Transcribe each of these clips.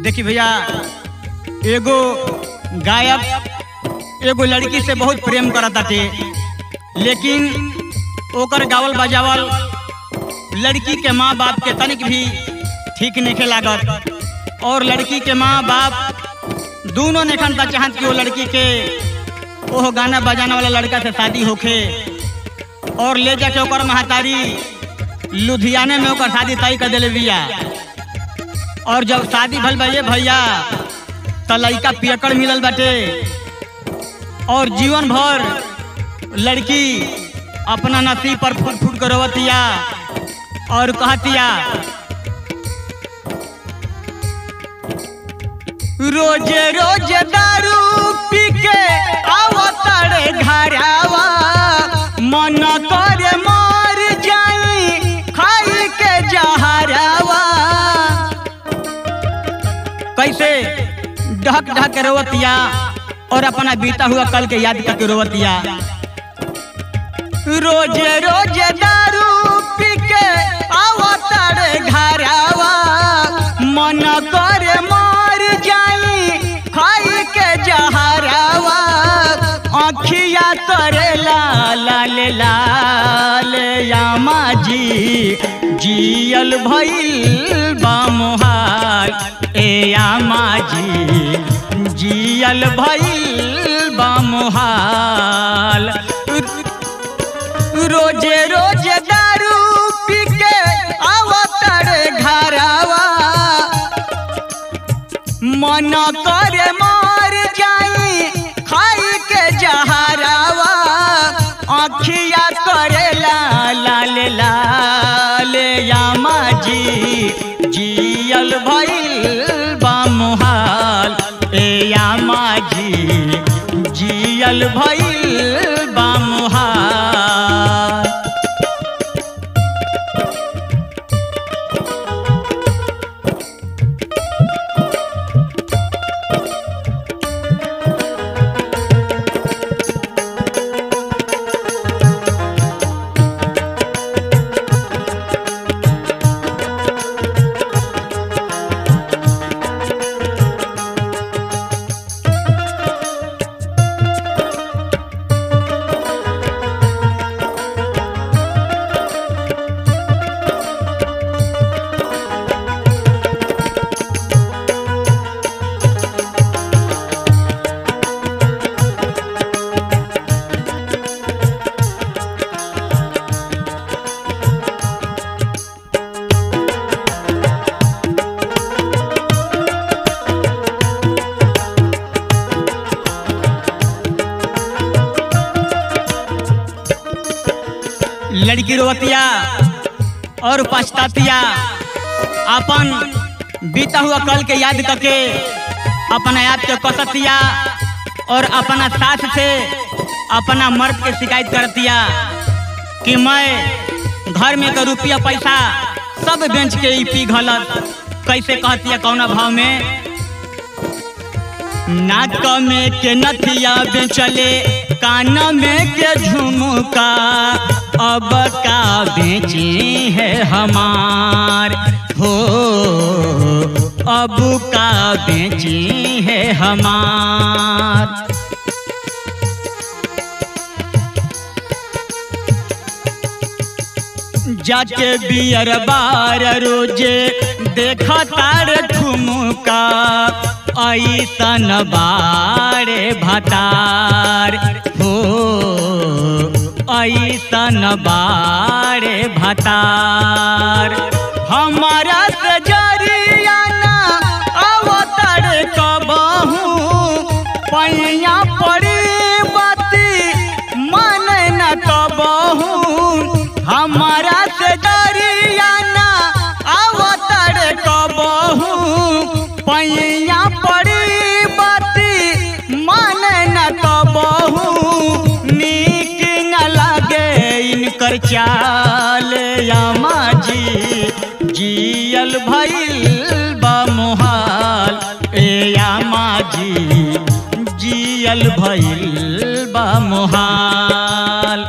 देखी भैया, एगो गायक एगो लड़की से बहुत प्रेम करता थे, लेकिन ओकर गावल बजावल लड़की के माँ बाप के तनिक भी ठीक नहीं लागत। और लड़की के माँ बाप दोनों ने खनता चाहत कि वो लड़की के वो गाना बजाने वाला लड़का से शादी होखे और ले जाके ओकर महतारी लुधियाने में ओकर शादी तय कर दिले बिया। और जब शादी भल बा भैया तो लड़का पियकड़ मिलल बाटे और जीवन भर लड़की अपना नसीब पर फूट फूट कर रोवतिया और कहतिया, रोज रोज दारू पी के आवतारे घरावा, मन करे मर जाई खाई के जहरावा। कैसे ढक ढक रोवतिया और अपना बीता हुआ कल के याद करके रोवतिया। रोज रोज दारू पी के आवतारे घरावा, मन करे मर जाई खाई के जहरावा। आँखिया करे लाल लाल यामा जी, जियल भइल बा मोहाल ए यामा जी, जियल भइल बा मोहाल। रोजे रोज दारू पी के आवतारे घरावा, मन करे मर जाई खाई के जहरावा। आँखिया करे लाल लाल यामा जी, जियल भइल बा मोहाल ए यामा जी, जियल भइल बा मोहाल। लड़की रोवतिया और पछतातिया, अपन बीता हुआ कल के याद करके अपना याद के कसतिया और अपना सास से अपना मर्द के शिकायत करतिया कि मैं घर में का रुपया पैसा सब बेच के ही पी घलत। कैसे कहतिया कौना भाव में, नाक में के नथिया बेचले, कान में के झुमका, अब का बेची है हमार हो, अब का बेची है हमार। जाके बियर बार रोजे देखा तार ठुमका, ऐसन बारे भतार हो, ऐसन बारे भतार। हमारा से जरियाना अवतार कबहू, पैया पड़ी बाती मन न कबहू। हमारा से जरियाना अवतार कबहू, पैया पड़ी बाती मन न कबहू। नीक न लागे इनकर चाल यामा जी, जियल भइल बा मोहाल ए यामा जी, जियल भइल बा मोहाल।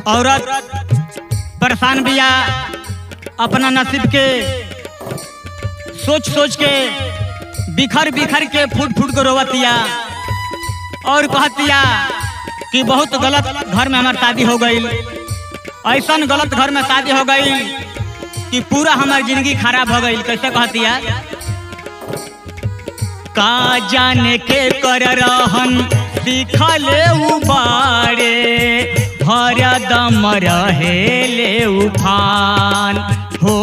औरत परेशान बिया, अपना नसीब के सोच सोच के बिखर बिखर के फूट फूट के रोवतिया और कहतिया कि बहुत गलत घर में हमार शादी हो गई, ऐसा गलत घर में शादी हो गई कि पूरा हमार जिंदगी खराब हो गई। कैसे कहतिया? का जाने के कर रहन दिखले उबारे, हरदम रहेले उफान हो,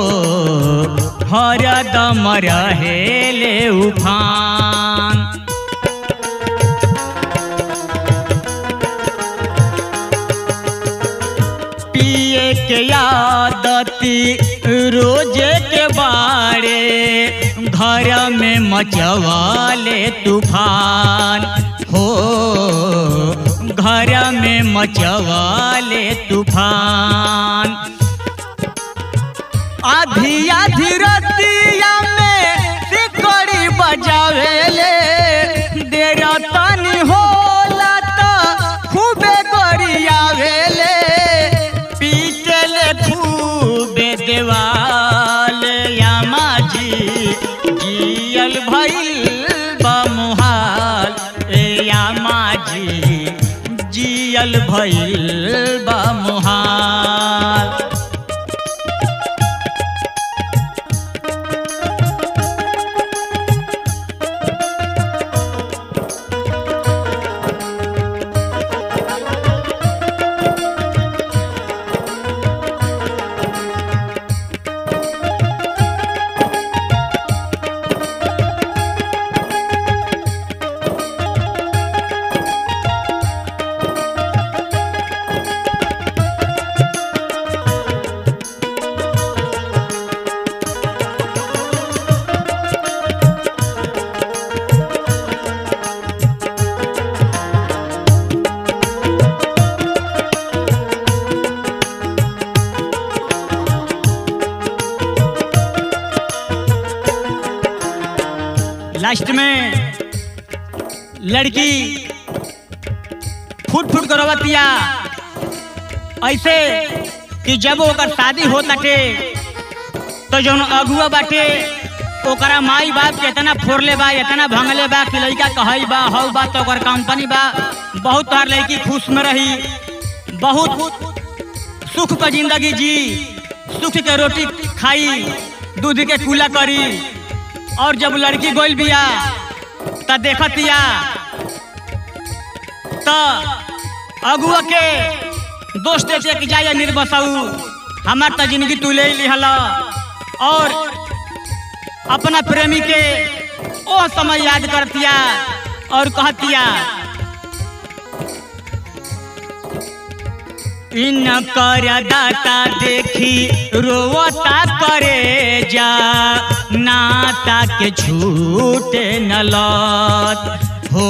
हरदम रहेले उफान। पिए के आदती रोजे के बारे, घर में मचवाले तूफान हो, घर में मचवाले तूफान। आधी आधी रतिया में सिकड़ी बजावेले, देर तनी होला तो खूबे गरियावेले, पीटले खूबे देवाल यामा जी, जियल भइल बा मुहाल ए यामा जी, जियल भइल बा मुहाल। लास्ट में लड़की फुट फुट कर रोवतिया ऐसे कि जब ओकर शादी हो ताटे तो जौन अगुआ बाटे ओकरा माई बाप के इतना फोड़ले बा, इतना भंगले बा कि लड़का कहई बा हौ बा तो ओकर कंपनी बा, बहुत हर लड़की खुश में रही, बहुत सुख का जिंदगी जी, सुख के रोटी खाई, दूध के कूला करी। और जब लड़की गोल बिया त देखतिया त अगुआ के दोस्त देते कि जाए निर्बसाऊ, हमार त जिंदगी तू ले लिहला। और अपना प्रेमी के ओ समय याद करतिया और कहतिया इन कर दाता देखी रोवता करे जा, नाता के छूटे न लत हो,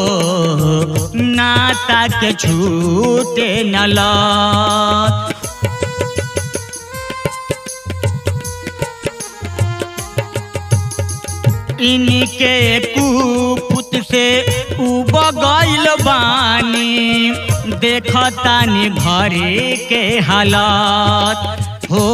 नाता के छूटे न लत। इनके कुपुत से उब गइल बानी, देखतानी घरे के हालत हो,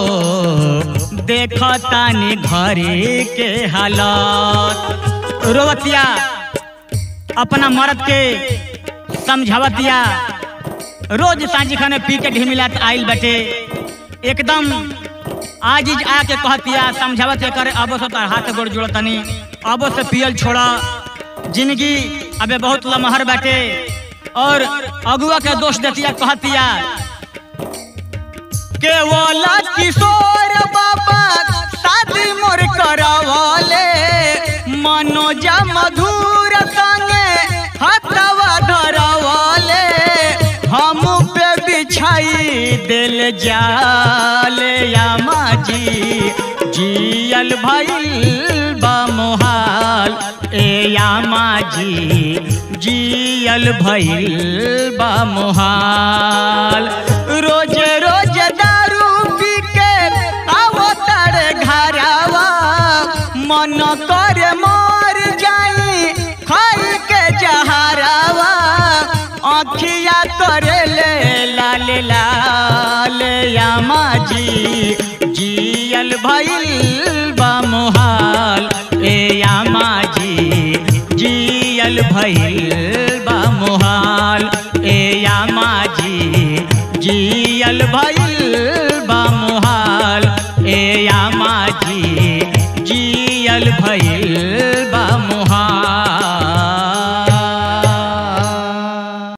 देखतानी घरे के हालत। रोवतिया अपना मर्द के समझावतिया, रोज सांझी खाने पी के ढिमिलात आइल बटे, एकदम आजिज आके कहतिया समझावत कर अब से तार हाथ गोड़ जोड़तनी, अब से पियल छोड़ा, जिंदगी अबे बहुत लमहर बाटे। और अगुआ के दोष देतिया, कहतिया केवल किशोर बाबा शादी मोर करावले, मनोजा मधुर संगे हथवा धरावले, हम पे बिछाई दिल जाल यामा जी, जियल भइल बा मोहाल ए यामा जी, जियल भइल बा मोहाल। रोज रोज दारू पी के आवतर घरवा, मन कर मर जाई खाई के जहरवा, आँखिया करे ले लाल लाल यामा जी जियल भइल बा मुहाल ए यामा जी जियल भइल बा मुहाल ए यामा जी जियल भइल बा मुहाल ए यामा जी जियल भइल बा मुहाल।